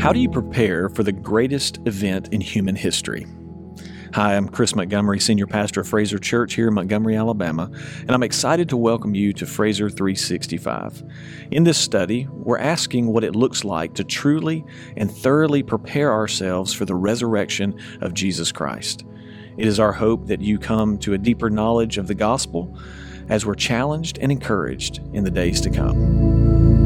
How do you prepare for the greatest event in human history? Hi, I'm Chris Montgomery, Senior Pastor of Fraser Church here in Montgomery, Alabama, and I'm excited to welcome you to Fraser 365. In this study, we're asking what it looks like to truly and thoroughly prepare ourselves for the resurrection of Jesus Christ. It is our hope that you come to a deeper knowledge of the gospel as we're challenged and encouraged in the days to come.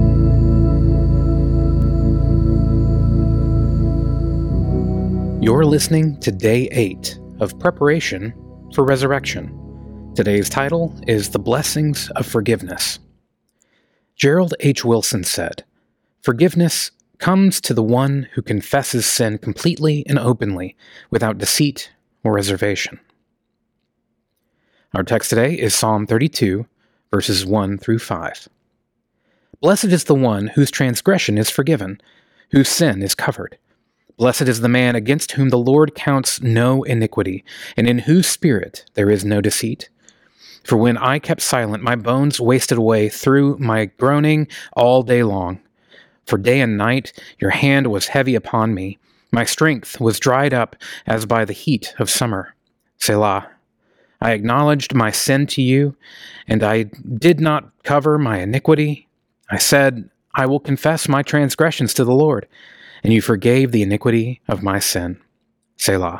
You're listening to Day 8 of Preparation for Resurrection. Today's title is The Blessings of Forgiveness. Gerald H. Wilson said, "Forgiveness comes to the one who confesses sin completely and openly, without deceit or reservation." Our text today is Psalm 32, verses 1 through 5. Blessed is the one whose transgression is forgiven, whose sin is covered. Blessed is the man against whom the Lord counts no iniquity, and in whose spirit there is no deceit. For when I kept silent, my bones wasted away through my groaning all day long. For day and night your hand was heavy upon me. My strength was dried up as by the heat of summer. Selah. I acknowledged my sin to you, and I did not cover my iniquity. I said, I will confess my transgressions to the Lord, and you forgave the iniquity of my sin. Selah.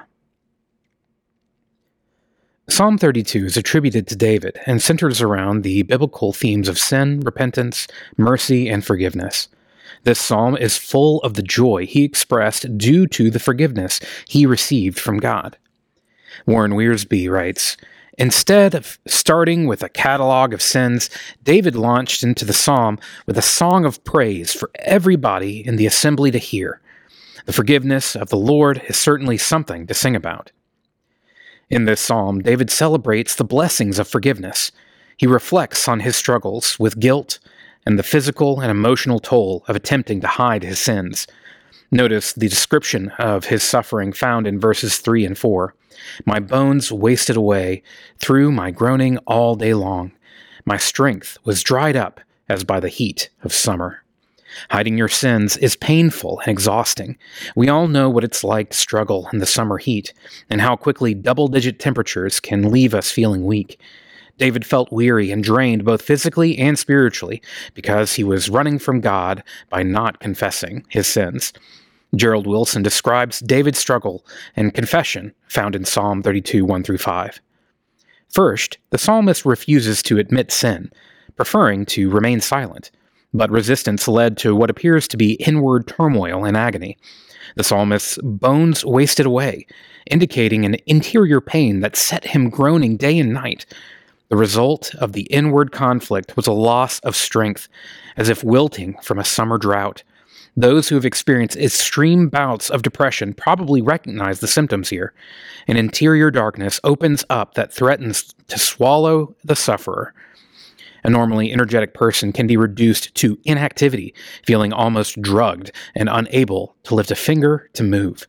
Psalm 32 is attributed to David and centers around the biblical themes of sin, repentance, mercy, and forgiveness. This psalm is full of the joy he expressed due to the forgiveness he received from God. Warren Wiersbe writes, "Instead of starting with a catalog of sins, David launched into the psalm with a song of praise for everybody in the assembly to hear. The forgiveness of the Lord is certainly something to sing about." In this psalm, David celebrates the blessings of forgiveness. He reflects on his struggles with guilt and the physical and emotional toll of attempting to hide his sins. Notice the description of his suffering found in verses 3 and 4. My bones wasted away through my groaning all day long. My strength was dried up as by the heat of summer. Hiding your sins is painful and exhausting. We all know what it's like to struggle in the summer heat, and how quickly double-digit temperatures can leave us feeling weak. David felt weary and drained both physically and spiritually because he was running from God by not confessing his sins. Gerald Wilson describes David's struggle and confession found in Psalm 32, 1 through 5. First, the psalmist refuses to admit sin, preferring to remain silent, but resistance led to what appears to be inward turmoil and agony. The psalmist's bones wasted away, indicating an interior pain that set him groaning day and night. The result of the inward conflict was a loss of strength, as if wilting from a summer drought. Those who have experienced extreme bouts of depression probably recognize the symptoms here. An interior darkness opens up that threatens to swallow the sufferer. A normally energetic person can be reduced to inactivity, feeling almost drugged and unable to lift a finger to move.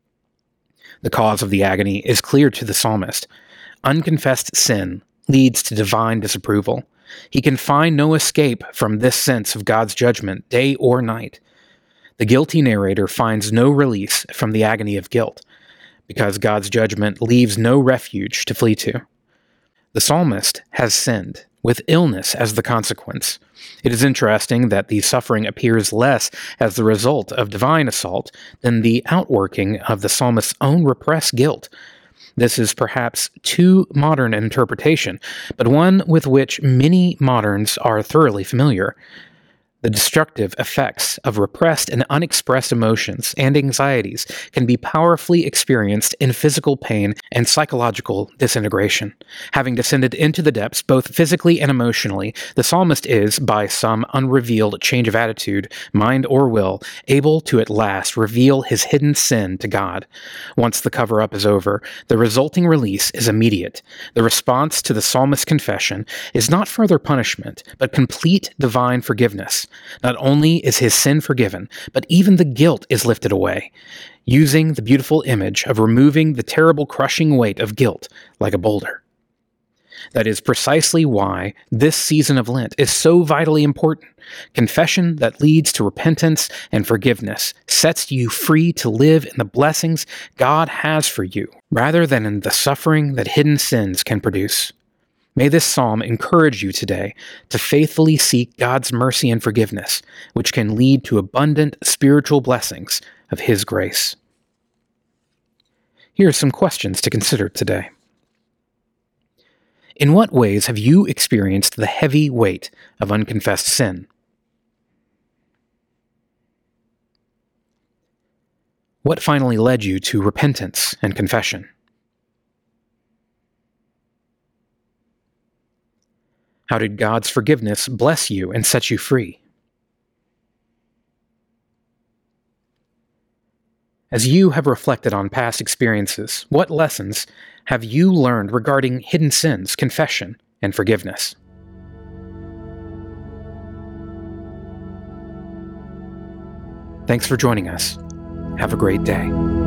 The cause of the agony is clear to the psalmist. Unconfessed sin leads to divine disapproval. He can find no escape from this sense of God's judgment, day or night. The guilty narrator finds no release from the agony of guilt, because God's judgment leaves no refuge to flee to. The psalmist has sinned, with illness as the consequence. It is interesting that the suffering appears less as the result of divine assault than the outworking of the psalmist's own repressed guilt. This is perhaps too modern an interpretation, but one with which many moderns are thoroughly familiar. The destructive effects of repressed and unexpressed emotions and anxieties can be powerfully experienced in physical pain and psychological disintegration. Having descended into the depths both physically and emotionally, the psalmist is, by some unrevealed change of attitude, mind, or will, able to at last reveal his hidden sin to God. Once the cover-up is over, the resulting release is immediate. The response to the psalmist's confession is not further punishment, but complete divine forgiveness. Not only is his sin forgiven, but even the guilt is lifted away, using the beautiful image of removing the terrible crushing weight of guilt like a boulder. That is precisely why this season of Lent is so vitally important. Confession that leads to repentance and forgiveness sets you free to live in the blessings God has for you, rather than in the suffering that hidden sins can produce. May this psalm encourage you today to faithfully seek God's mercy and forgiveness, which can lead to abundant spiritual blessings of His grace. Here are some questions to consider today. In what ways have you experienced the heavy weight of unconfessed sin? What finally led you to repentance and confession? How did God's forgiveness bless you and set you free? As you have reflected on past experiences, what lessons have you learned regarding hidden sins, confession, and forgiveness? Thanks for joining us. Have a great day.